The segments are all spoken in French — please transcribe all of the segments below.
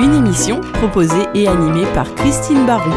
une émission proposée et animée par Christine Baron.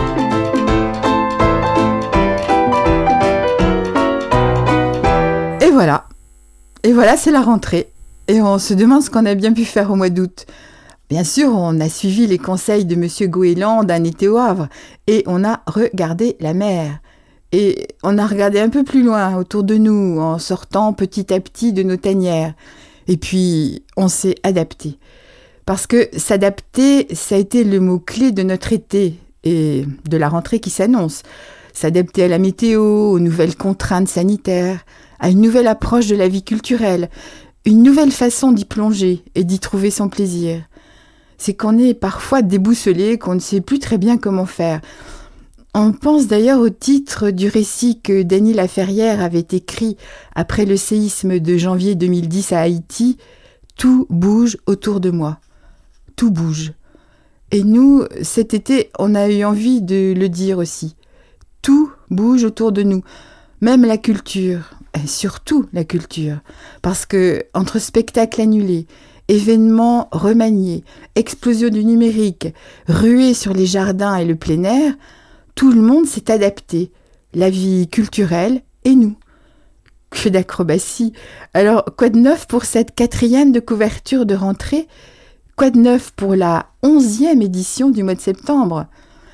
Et voilà, c'est la rentrée. Et on se demande ce qu'on a bien pu faire au mois d'août. Bien sûr, on a suivi les conseils de Monsieur Goéland d'un été au Havre et on a regardé la mer. Et on a regardé un peu plus loin autour de nous en sortant petit à petit de nos tanières. Et puis, on s'est adapté. Parce que s'adapter, ça a été le mot-clé de notre été et de la rentrée qui s'annonce. S'adapter à la météo, aux nouvelles contraintes sanitaires, à une nouvelle approche de la vie culturelle, une nouvelle façon d'y plonger et d'y trouver son plaisir. C'est qu'on est parfois déboussolé, qu'on ne sait plus très bien comment faire. On pense d'ailleurs au titre du récit que Dany Laferrière avait écrit après le séisme de janvier 2010 à Haïti, « Tout bouge autour de moi ». Tout bouge. Et nous, cet été, on a eu envie de le dire aussi. Tout bouge autour de nous, même la culture, et surtout la culture. Parce que entre spectacles annulés, événements remaniés, explosion du numérique, ruée sur les jardins et le plein air, tout le monde s'est adapté, la vie culturelle et nous. Que d'acrobatie! Alors, quoi de neuf pour cette 4e de couverture de rentrée? Quoi de neuf pour la 11e édition du mois de septembre?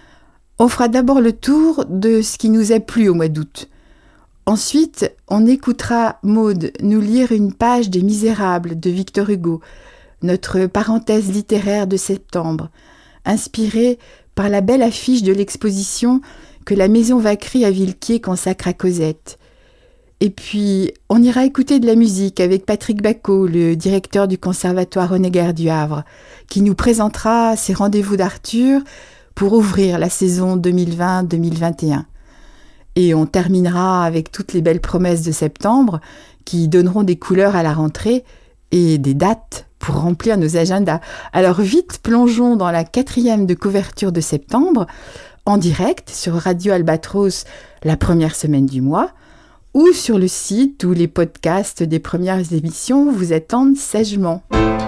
On fera d'abord le tour de ce qui nous a plu au mois d'août. Ensuite, on écoutera Maude nous lire une page des Misérables de Victor Hugo, notre parenthèse littéraire de septembre, inspirée par la belle affiche de l'exposition que la Maison Vacquerie à Villequier consacre à Cosette. Et puis, on ira écouter de la musique avec Patrick Bacot, le directeur du Conservatoire Honegger du Havre, qui nous présentera ses rendez-vous d'Arthur pour ouvrir la saison 2020-2021. Et on terminera avec toutes les belles promesses de septembre qui donneront des couleurs à la rentrée et des dates pour remplir nos agendas. Alors vite, plongeons dans la 4e de couverture de septembre, en direct sur Radio Albatros la première semaine du mois, ou sur le site où les podcasts des premières émissions vous attendent sagement.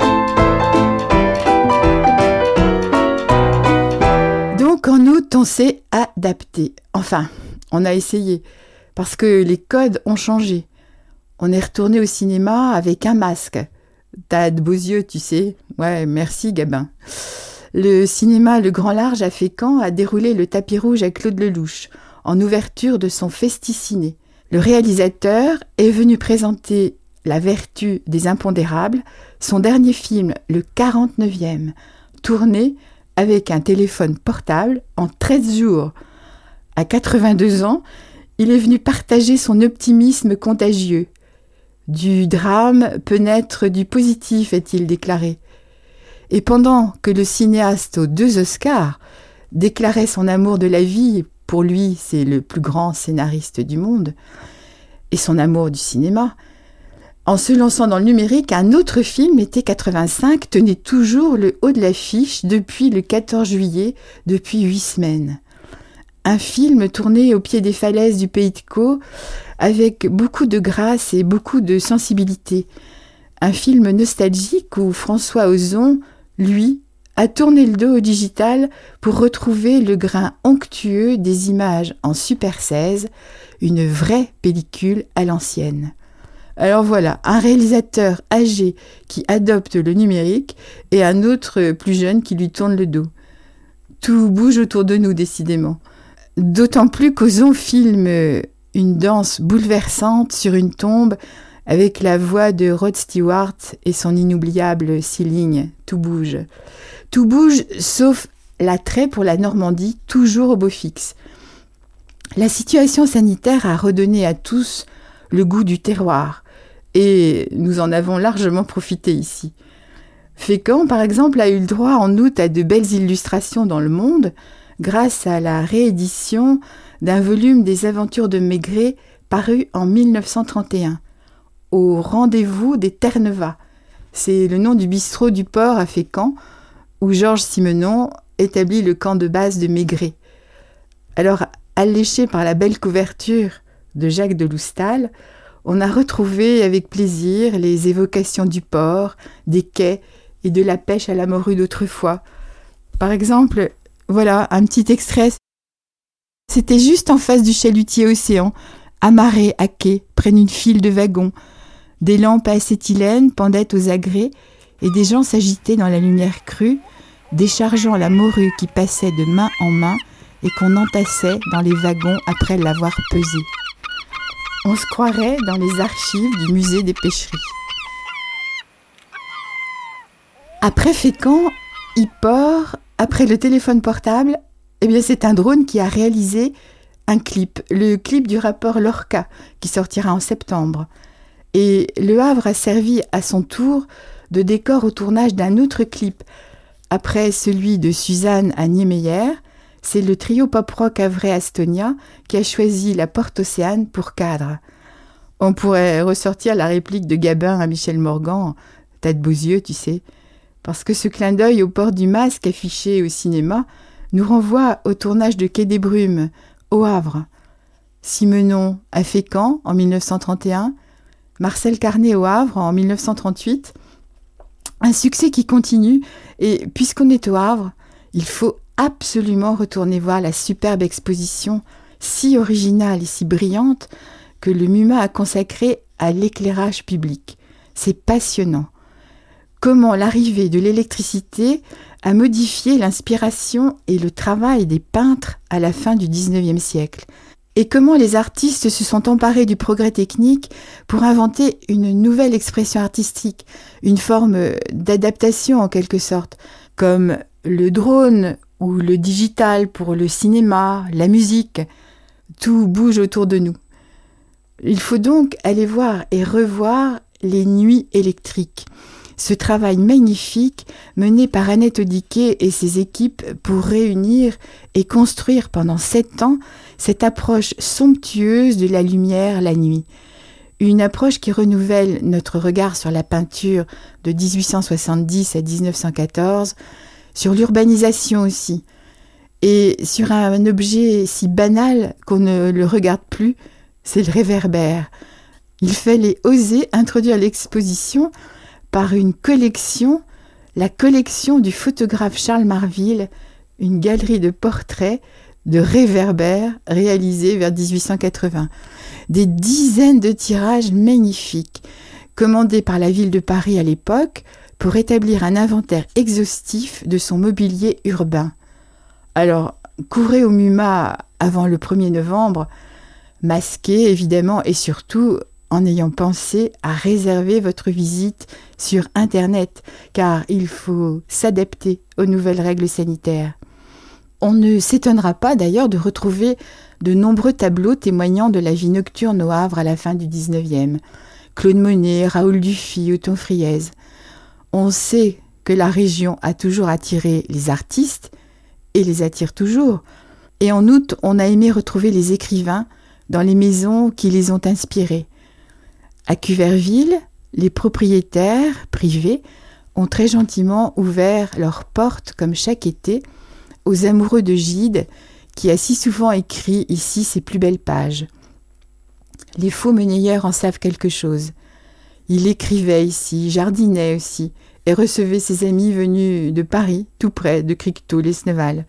Donc en août, on s'est adapté. Enfin, on a essayé, parce que les codes ont changé. On est retourné au cinéma avec un masque. T'as de beaux yeux, tu sais. Ouais, merci Gabin. Le cinéma Le Grand Large à Fécamp a déroulé le tapis rouge à Claude Lelouch, en ouverture de son Festiciné. Le réalisateur est venu présenter La vertu des impondérables, son dernier film, le 49e, tourné avec un téléphone portable en 13 jours. À 82 ans, il est venu partager son optimisme contagieux. Du drame peut naître du positif, a-t-il déclaré. Et pendant que le cinéaste aux 2 Oscars déclarait son amour de la vie, pour lui c'est le plus grand scénariste du monde, et son amour du cinéma, en se lançant dans le numérique, un autre film, Été 85, tenait toujours le haut de l'affiche depuis le 14 juillet, depuis 8 semaines. Un film tourné au pied des falaises du Pays de Caux, avec beaucoup de grâce et beaucoup de sensibilité. Un film nostalgique où François Ozon, lui, a tourné le dos au digital pour retrouver le grain onctueux des images en Super 16, une vraie pellicule à l'ancienne. Alors voilà, un réalisateur âgé qui adopte le numérique et un autre plus jeune qui lui tourne le dos. Tout bouge autour de nous, décidément. D'autant plus qu'Ozon filme une danse bouleversante sur une tombe avec la voix de Rod Stewart et son inoubliable 6 lignes. Tout bouge. Tout bouge, sauf l'attrait pour la Normandie, toujours au beau fixe. La situation sanitaire a redonné à tous le goût du terroir, et nous en avons largement profité ici. Fécamp, par exemple, a eu le droit en août à de belles illustrations dans Le Monde, grâce à la réédition d'un volume des Aventures de Maigret paru en 1931, au rendez-vous des Terre-Neuve. C'est le nom du bistrot du port à Fécamp, où Georges Simenon établit le camp de base de Maigret. Alors, alléché par la belle couverture de Jacques de Loustal, on a retrouvé avec plaisir les évocations du port, des quais et de la pêche à la morue d'autrefois. Par exemple, voilà un petit extrait. C'était juste en face du chalutier Océan, amarré à quai, près d'une file de wagons. Des lampes à acétylène pendaient aux agrès et des gens s'agitaient dans la lumière crue, déchargeant la morue qui passait de main en main et qu'on entassait dans les wagons après l'avoir pesée. On se croirait dans les archives du musée des pêcheries. Après Fécamp, Iport, après le téléphone portable, eh bien c'est un drone qui a réalisé un clip, le clip du rapport Lorca, qui sortira en septembre. Et Le Havre a servi à son tour de décor au tournage d'un autre clip. Après celui de Suzanne à Niemeyer, c'est le trio pop-rock Havrais-Astonia qui a choisi la Porte Océane pour cadre. On pourrait ressortir la réplique de Gabin à Michel Morgan, « T'as de beaux yeux, tu sais », parce que ce clin d'œil au port du masque affiché au cinéma nous renvoie au tournage de Quai des Brumes, au Havre. Simenon à Fécamp en 1931, Marcel Carné au Havre en 1938. Un succès qui continue, et puisqu'on est au Havre, il faut absolument retourner voir la superbe exposition si originale et si brillante que le MUMA a consacrée à l'éclairage public. C'est passionnant. Comment l'arrivée de l'électricité a modifié l'inspiration et le travail des peintres à la fin du XIXe siècle. Et comment les artistes se sont emparés du progrès technique pour inventer une nouvelle expression artistique, une forme d'adaptation en quelque sorte, comme le drone ou le digital pour le cinéma, la musique. Tout bouge autour de nous. Il faut donc aller voir et revoir les nuits électriques. Ce travail magnifique mené par Annette Odiquet et ses équipes pour réunir et construire pendant 7 ans cette approche somptueuse de la lumière la nuit. Une approche qui renouvelle notre regard sur la peinture de 1870 à 1914, sur l'urbanisation aussi, et sur un objet si banal qu'on ne le regarde plus, c'est le réverbère. Il fallait oser introduire l'exposition par une collection, la collection du photographe Charles Marville, une galerie de portraits de réverbères réalisés vers 1880. Des dizaines de tirages magnifiques, commandés par la ville de Paris à l'époque pour établir un inventaire exhaustif de son mobilier urbain. Alors, courez au MUMA avant le 1er novembre, masqué évidemment et surtout en ayant pensé à réserver votre visite sur Internet, car il faut s'adapter aux nouvelles règles sanitaires. On ne s'étonnera pas d'ailleurs de retrouver de nombreux tableaux témoignant de la vie nocturne au Havre à la fin du 19e. Claude Monet, Raoul Dufy, Othon Friez. On sait que la région a toujours attiré les artistes et les attire toujours. Et en outre, on a aimé retrouver les écrivains dans les maisons qui les ont inspirés. À Cuverville, les propriétaires privés ont très gentiment ouvert leurs portes, comme chaque été, aux amoureux de Gide, qui a si souvent écrit ici ses plus belles pages. Les faux monnayeurs en savent quelque chose. Il écrivait ici, jardinait aussi, et recevait ses amis venus de Paris, tout près de Criquetot-Lesneval.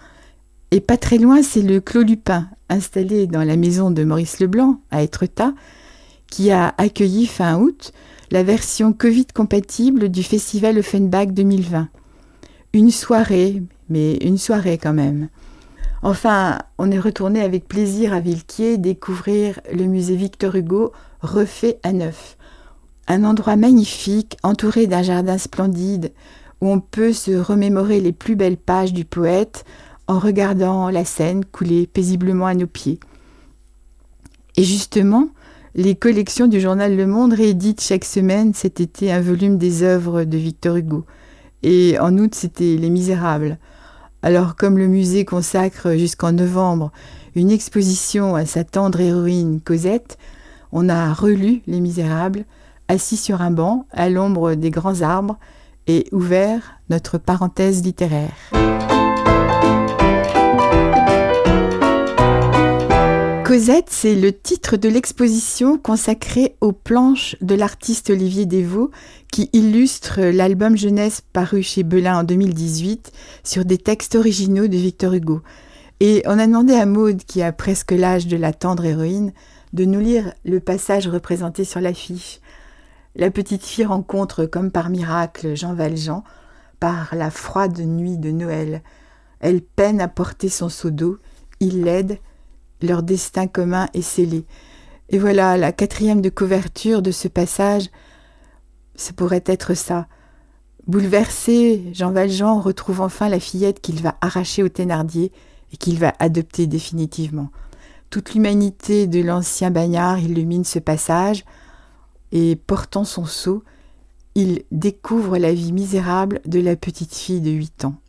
Et pas très loin, c'est le Clos Lupin, installé dans la maison de Maurice Leblanc, à Étretat, qui a accueilli fin août la version Covid-compatible du festival Offenbach 2020. Une soirée, mais une soirée quand même. Enfin, on est retourné avec plaisir à Villequier découvrir le musée Victor Hugo refait à neuf. Un endroit magnifique, entouré d'un jardin splendide, où on peut se remémorer les plus belles pages du poète en regardant la Seine couler paisiblement à nos pieds. Et justement, les collections du journal Le Monde rééditent chaque semaine cet été un volume des œuvres de Victor Hugo. Et en août, c'était Les Misérables. Alors, comme le musée consacre jusqu'en novembre une exposition à sa tendre héroïne Cosette, on a relu Les Misérables, assis sur un banc à l'ombre des grands arbres et ouvert notre parenthèse littéraire. Cosette, c'est le titre de l'exposition consacrée aux planches de l'artiste Olivier Desvaux qui illustre l'album jeunesse paru chez Belin en 2018 sur des textes originaux de Victor Hugo. Et on a demandé à Maude, qui a presque l'âge de la tendre héroïne, de nous lire le passage représenté sur l'affiche. La petite fille rencontre, comme par miracle, Jean Valjean par la froide nuit de Noël. Elle peine à porter son seau d'eau, il l'aide, leur destin commun est scellé. Et voilà, la 4e de couverture de ce passage, ce pourrait être ça. Bouleversé, Jean Valjean retrouve enfin la fillette qu'il va arracher aux Thénardier et qu'il va adopter définitivement. Toute l'humanité de l'ancien bagnard illumine ce passage, et portant son seau, il découvre la vie misérable de la petite fille de 8 ans.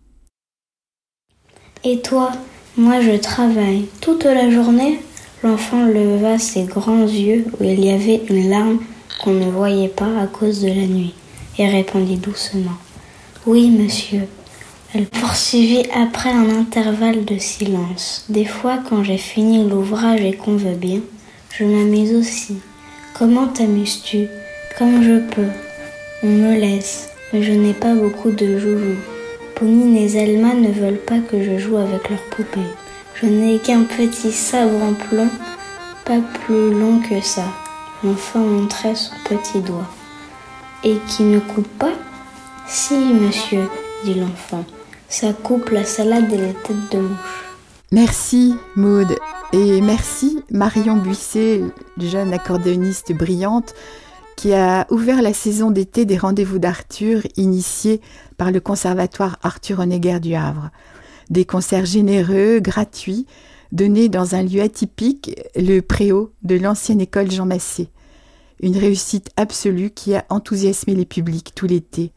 Et toi, moi je travaille toute la journée. L'enfant leva ses grands yeux où il y avait une larme qu'on ne voyait pas à cause de la nuit, et répondit doucement : Oui, monsieur. Elle poursuivit après un intervalle de silence. Des fois, quand j'ai fini l'ouvrage et qu'on veut bien, je m'amuse aussi. Comment t'amuses-tu ? Comme je peux. On me laisse, mais je n'ai pas beaucoup de joujoux. Ponine et Zelma ne veulent pas que je joue avec leurs poupées. Je n'ai qu'un petit sabre en plomb, pas plus long que ça. L'enfant montrait son petit doigt. Et qui ne coupe pas ? Si, monsieur, dit l'enfant. Ça coupe la salade et les têtes de mouche. Merci Maude, et merci Marion Buisset, jeune accordéoniste brillante, qui a ouvert la saison d'été des rendez-vous d'Arthur initiés par le conservatoire Arthur Honegger du Havre. Des concerts généreux, gratuits, donnés dans un lieu atypique, le préau de l'ancienne école Jean Massé. Une réussite absolue qui a enthousiasmé les publics tout l'été.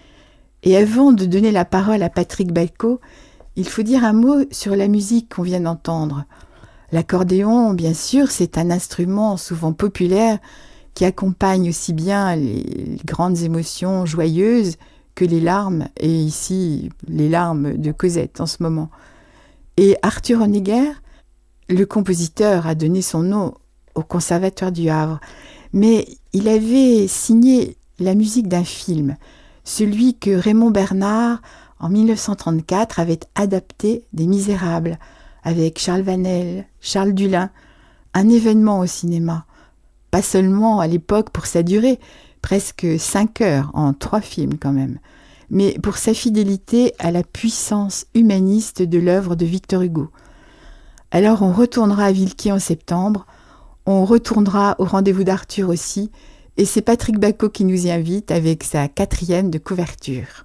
Et avant de donner la parole à Patrick Bacot, il faut dire un mot sur la musique qu'on vient d'entendre. L'accordéon, bien sûr, c'est un instrument souvent populaire qui accompagne aussi bien les grandes émotions joyeuses que les larmes, et ici les larmes de Cosette en ce moment. Et Arthur Honegger, le compositeur, a donné son nom au Conservatoire du Havre, mais il avait signé la musique d'un film, celui que Raymond Bernard, en 1934, avait adapté des Misérables, avec Charles Vanel, Charles Dulin, un événement au cinéma. Pas seulement à l'époque pour sa durée, presque 5 heures en 3 films quand même, mais pour sa fidélité à la puissance humaniste de l'œuvre de Victor Hugo. Alors on retournera à Villequier en septembre, on retournera au rendez-vous d'Arthur aussi, et c'est Patrick Bacot qui nous y invite avec sa 4e de couverture.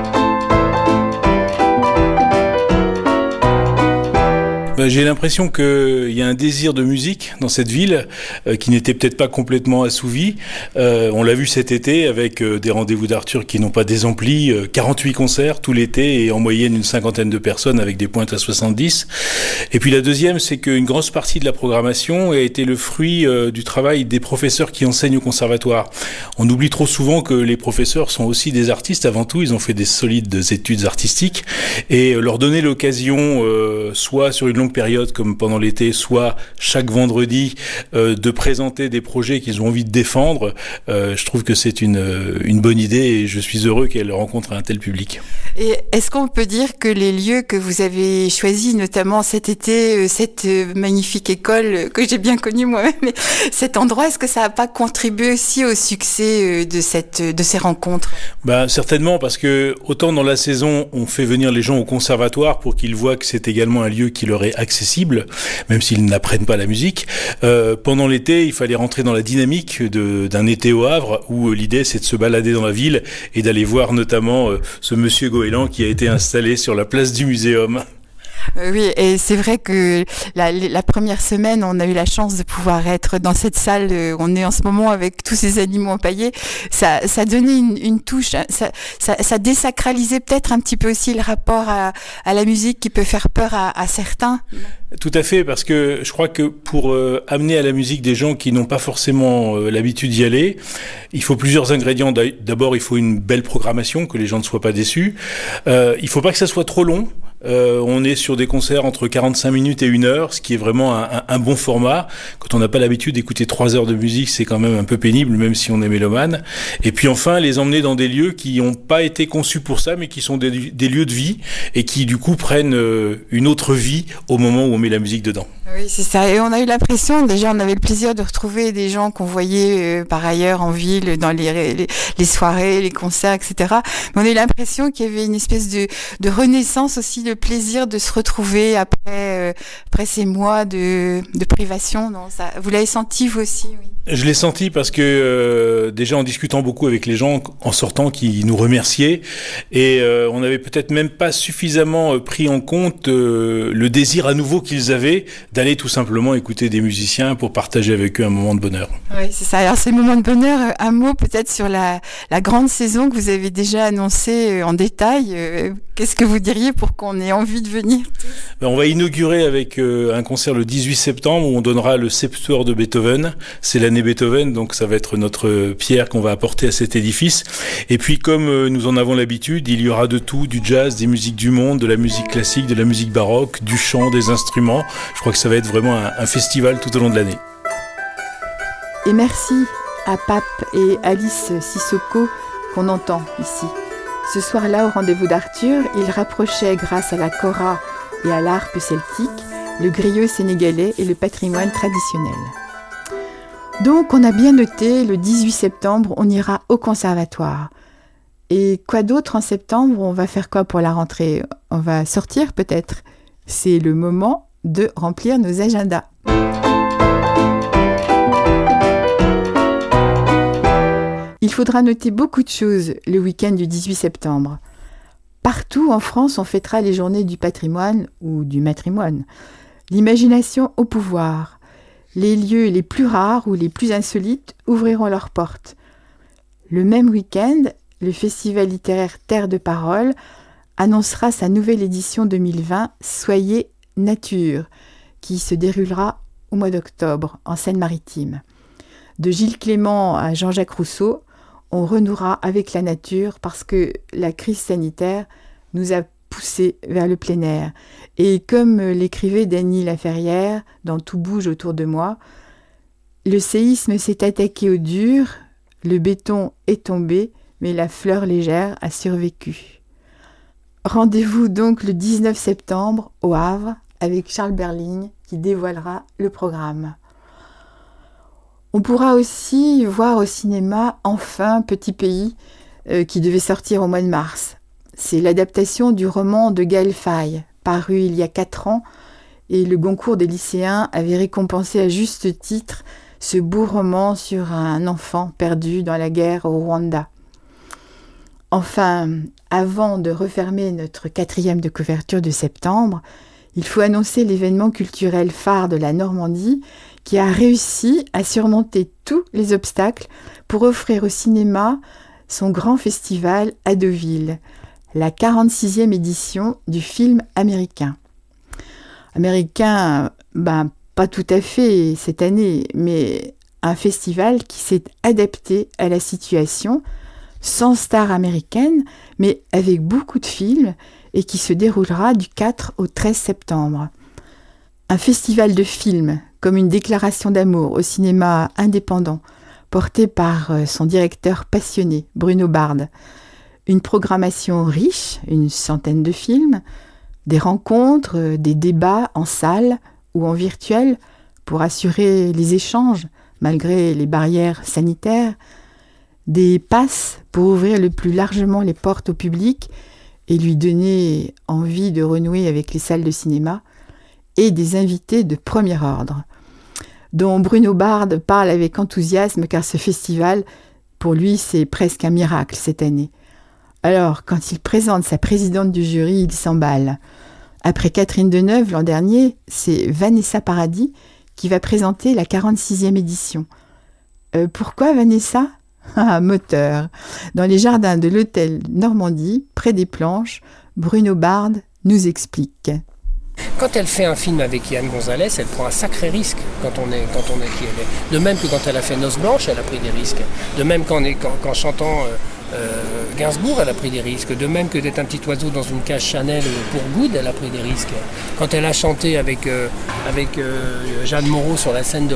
J'ai l'impression qu'il y a un désir de musique dans cette ville qui n'était peut-être pas complètement assouvi. On l'a vu cet été avec des rendez-vous d'Arthur qui n'ont pas désempli, 48 concerts tout l'été et en moyenne une 50aine de personnes avec des pointes à 70. Et puis la deuxième, c'est qu'une grosse partie de la programmation a été le fruit du travail des professeurs qui enseignent au conservatoire. On oublie trop souvent que les professeurs sont aussi des artistes avant tout, ils ont fait des solides études artistiques et leur donner l'occasion, soit sur une longue période comme pendant l'été, soit chaque vendredi, de présenter des projets qu'ils ont envie de défendre. Je trouve que c'est une bonne idée et je suis heureux qu'elle rencontre un tel public. Et est-ce qu'on peut dire que les lieux que vous avez choisis, notamment cet été, cette magnifique école que j'ai bien connue moi-même, mais cet endroit, est-ce que ça n'a pas contribué aussi au succès de ces rencontres ? Certainement, parce que autant dans la saison, on fait venir les gens au conservatoire pour qu'ils voient que c'est également un lieu qui leur est accessible, même s'ils n'apprennent pas la musique. Pendant l'été, il fallait rentrer dans la dynamique d'un été au Havre, où l'idée c'est de se balader dans la ville et d'aller voir notamment ce monsieur Goéland qui a été installé sur la place du Muséum. Oui, et c'est vrai que la première semaine, on a eu la chance de pouvoir être dans cette salle. On est en ce moment avec tous ces animaux empaillés. Ça donnait une touche. Ça désacralisait peut-être un petit peu aussi le rapport à la musique qui peut faire peur à certains. Tout à fait, parce que je crois que pour amener à la musique des gens qui n'ont pas forcément l'habitude d'y aller, il faut plusieurs ingrédients. D'abord, il faut une belle programmation, que les gens ne soient pas déçus. Il faut pas que ça soit trop long. On est sur des concerts entre 45 minutes et 1 heure, ce qui est vraiment un bon format. Quand on n'a pas l'habitude d'écouter 3 heures de musique, c'est quand même un peu pénible, même si on est mélomane. Et puis enfin, les emmener dans des lieux qui n'ont pas été conçus pour ça, mais qui sont des lieux de vie et qui du coup prennent une autre vie au moment où on met la musique dedans. Oui, c'est ça. Et on a eu l'impression, déjà, on avait le plaisir de retrouver des gens qu'on voyait par ailleurs en ville, dans les soirées, les concerts, etc. Mais on a eu l'impression qu'il y avait une espèce de renaissance aussi, le plaisir de se retrouver après ces mois de privation. Non, ça, vous l'avez senti vous aussi, oui. Je l'ai senti parce que déjà en discutant beaucoup avec les gens en sortant qui nous remerciaient et on n'avait peut-être même pas suffisamment pris en compte le désir à nouveau qu'ils avaient d'aller tout simplement écouter des musiciens pour partager avec eux un moment de bonheur. Oui, c'est ça. Alors ces moments de bonheur, un mot peut-être sur la grande saison que vous avez déjà annoncée en détail. Qu'est-ce que vous diriez pour qu'on ait envie de venir? On va inaugurer avec un concert le 18 septembre où on donnera le Septuor de Beethoven. C'est l'année Beethoven, donc ça va être notre pierre qu'on va apporter à cet édifice. Et puis comme nous en avons l'habitude, il y aura de tout, du jazz, des musiques du monde, de la musique classique, de la musique baroque, du chant, des instruments. Je crois que ça va être vraiment un festival tout au long de l'année. Et merci à Pape et Alice Sissoko qu'on entend ici. Ce soir-là, au rendez-vous d'Arthur, ils rapprochaient, grâce à la kora et à l'harpe celtique, le griot sénégalais et le patrimoine traditionnel. Donc, on a bien noté, le 18 septembre, on ira au conservatoire. Et quoi d'autre en septembre? On va faire quoi pour la rentrée? On va sortir peut-être. C'est le moment de remplir nos agendas. Il faudra noter beaucoup de choses le week-end du 18 septembre. Partout en France, on fêtera les journées du patrimoine ou du matrimoine. L'imagination au pouvoir. Les lieux les plus rares ou les plus insolites ouvriront leurs portes. Le même week-end, le festival littéraire Terre de Parole annoncera sa nouvelle édition 2020 Soyez Nature, qui se déroulera au mois d'octobre en Seine-Maritime. De Gilles Clément à Jean-Jacques Rousseau, on renouera avec la nature parce que la crise sanitaire nous a poussés vers le plein air. Et comme l'écrivait Dany Laferrière dans Tout bouge autour de moi, le séisme s'est attaqué au dur, le béton est tombé, mais la fleur légère a survécu. Rendez-vous donc le 19 septembre au Havre avec Charles Berling qui dévoilera le programme. On pourra aussi voir au cinéma Enfin, Petit Pays, qui devait sortir au mois de mars. C'est l'adaptation du roman de Gaël Faye, paru il y a 4 ans, et le Goncourt des lycéens avait récompensé à juste titre ce beau roman sur un enfant perdu dans la guerre au Rwanda. Enfin, avant de refermer notre 4e de couverture de septembre, il faut annoncer l'événement culturel phare de la Normandie qui a réussi à surmonter tous les obstacles pour offrir au cinéma son grand festival à Deauville, la 46e édition du film américain. Américain, pas tout à fait cette année, mais un festival qui s'est adapté à la situation, sans star américaine, mais avec beaucoup de films, et qui se déroulera du 4 au 13 septembre. Un festival de films, comme une déclaration d'amour au cinéma indépendant, porté par son directeur passionné, Bruno Bard. Une programmation riche, une centaine de films, des rencontres, des débats en salle ou en virtuel pour assurer les échanges malgré les barrières sanitaires, des passes pour ouvrir le plus largement les portes au public et lui donner envie de renouer avec les salles de cinéma, et des invités de premier ordre, dont Bruno Bard parle avec enthousiasme car ce festival, pour lui, c'est presque un miracle cette année. Alors, quand il présente sa présidente du jury, il s'emballe. Après Catherine Deneuve l'an dernier, c'est Vanessa Paradis qui va présenter la 46e édition. Pourquoi Vanessa ? Moteur. Dans les jardins de l'hôtel Normandie, près des planches, Bruno Bard nous explique. Quand elle fait un film avec Yann Gonzalez, elle prend un sacré risque quand on est qui elle est. De même que quand elle a fait Noces Blanches, elle a pris des risques. De même qu'en chantant Gainsbourg, elle a pris des risques. De même que d'être un petit oiseau dans une cage Chanel pour Good, elle a pris des risques. Quand elle a chanté avec Jeanne Moreau sur la scène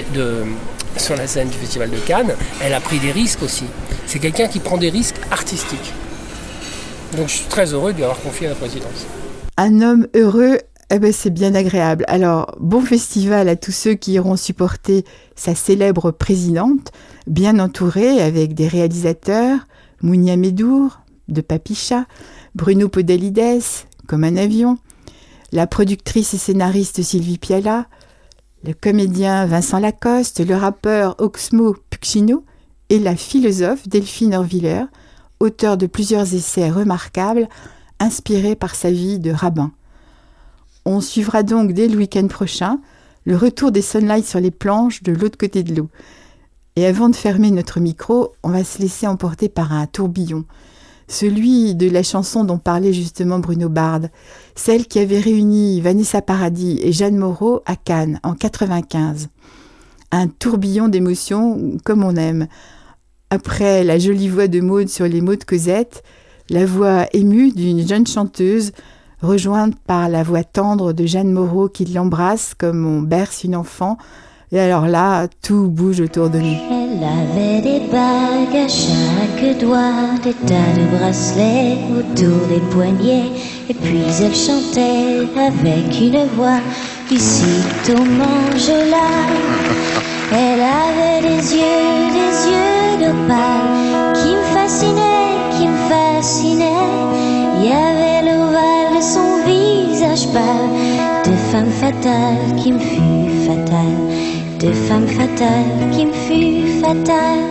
sur la scène du Festival de Cannes, elle a pris des risques aussi. C'est quelqu'un qui prend des risques artistiques. Donc je suis très heureux de lui avoir confié la présidence. Un homme heureux, c'est bien agréable. Alors, bon festival à tous ceux qui iront supporter sa célèbre présidente, bien entourée avec des réalisateurs, Mounia Médour, de Papicha, Bruno Podalides, comme un avion, la productrice et scénariste Sylvie Piala, le comédien Vincent Lacoste, le rappeur Oxmo Puccino et la philosophe Delphine Orviller, auteur de plusieurs essais remarquables inspirés par sa vie de rabbin. On suivra donc dès le week-end prochain le retour des Sunlight sur les planches de l'autre côté de l'eau. Et avant de fermer notre micro, on va se laisser emporter par un tourbillon, celui de la chanson dont parlait justement Bruno Bard, celle qui avait réuni Vanessa Paradis et Jeanne Moreau à Cannes en 1995. Un tourbillon d'émotions comme on aime. Après la jolie voix de Maude sur les mots de Cosette, la voix émue d'une jeune chanteuse rejointe par la voix tendre de Jeanne Moreau qui l'embrasse comme on berce une enfant. Et alors là, tout bouge autour de nous. Elle avait des bagues à chaque doigt, des tas de bracelets autour des poignets. Et puis elle chantait avec une voix du site au Manjola. Elle avait des yeux d'opale qui me fascinaient. Il y avait l'ovale de son visage pâle, de femme fatale qui me fut fatale. De femme fatale qui me fut fatale.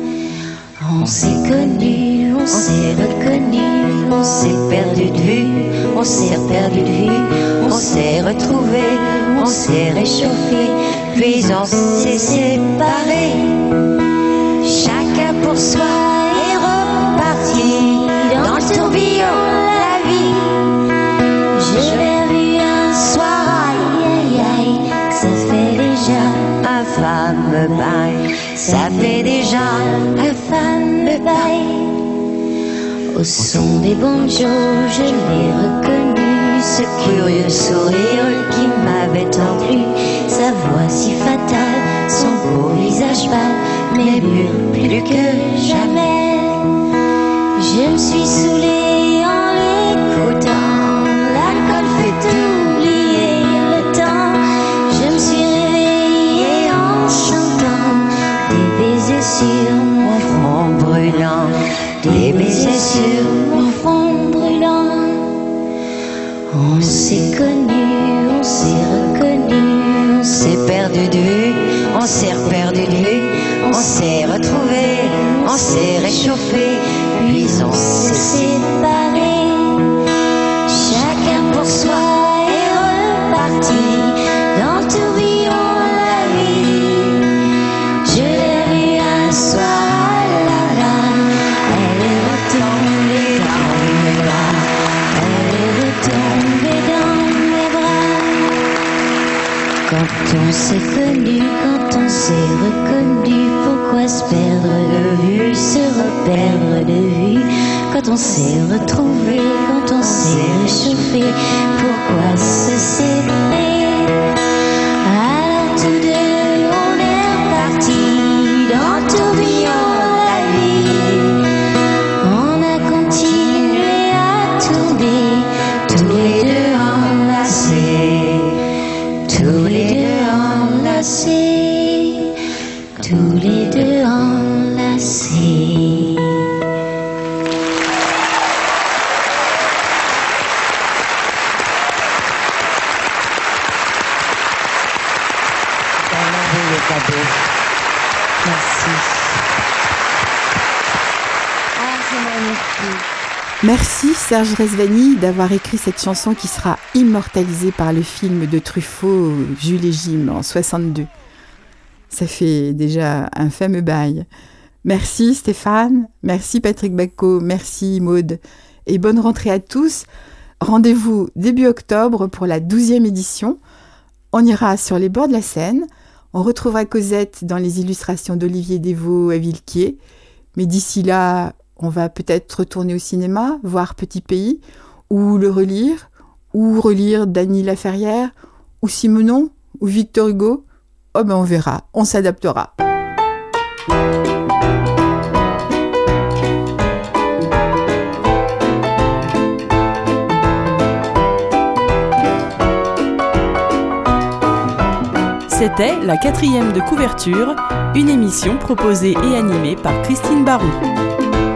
On s'est connus, on s'est reconnus, on s'est perdu de vue, on s'est perdu de vue, on s'est retrouvés, on s'est réchauffés, puis on s'est séparés. Chacun pour soi est reparti dans le tourbillon de la vie. Je l'ai vu un soir, aïe aïe aïe, ça fait déjà un fameux bail, ça fait déjà un fameux bail. Au son des banjos, je l'ai reconnu, ce curieux sourire qui m'avait tant plu, sa voix si fatale, son beau visage pâle, mais mûr plus que jamais. Je me suis saoulée en l'écoutant, l'alcool fait oublier le temps. Je me suis réveillée en chantant des baisers sur mon front brûlant, des baisers sur mon front brûlant. On s'est connus, on s'est reconnus, on s'est perdu de vue, on s'est reperdu de vue, on s'est retrouvés, on s'est réchauffés, puis on s'est séparés. Chacun pour soi est reparti dans le tourbillon de la vie. Je l'ai vue un soir, là là, elle est retombée dans mes bras, elle est retombée dans mes bras. Quand on s'est connu, quand on s'est reconnu, pourquoi se perdre de vue, se reperdre de vue? Quand on s'est retrouvé, quand on s'est réchauffé, pourquoi se séparer? Alors tous deux on est repartis dans le tourbillon de la vie. On a continué à tourner, tous les deux enlacés, tous les deux enlacés, tous les deux enlacés. Merci. Ah, c'est magnifique. Merci Serge Rezvani d'avoir écrit cette chanson qui sera immortalisée par le film de Truffaut, Jules et Jim, en 1962. Ça fait déjà un fameux bail. Merci Stéphane, merci Patrick Bacco, merci Maude, et bonne rentrée à tous. Rendez-vous début octobre pour la 12e édition. On ira sur les bords de la Seine. On retrouvera Cosette dans les illustrations d'Olivier Desvaux à Villequier. Mais d'ici là, On va peut-être retourner au cinéma, voir Petit Pays, ou le relire, ou relire Dany Laferrière, ou Simenon, ou Victor Hugo. Oh ben on verra, on s'adaptera. C'était la 4e de couverture, une émission proposée et animée par Christine Baron.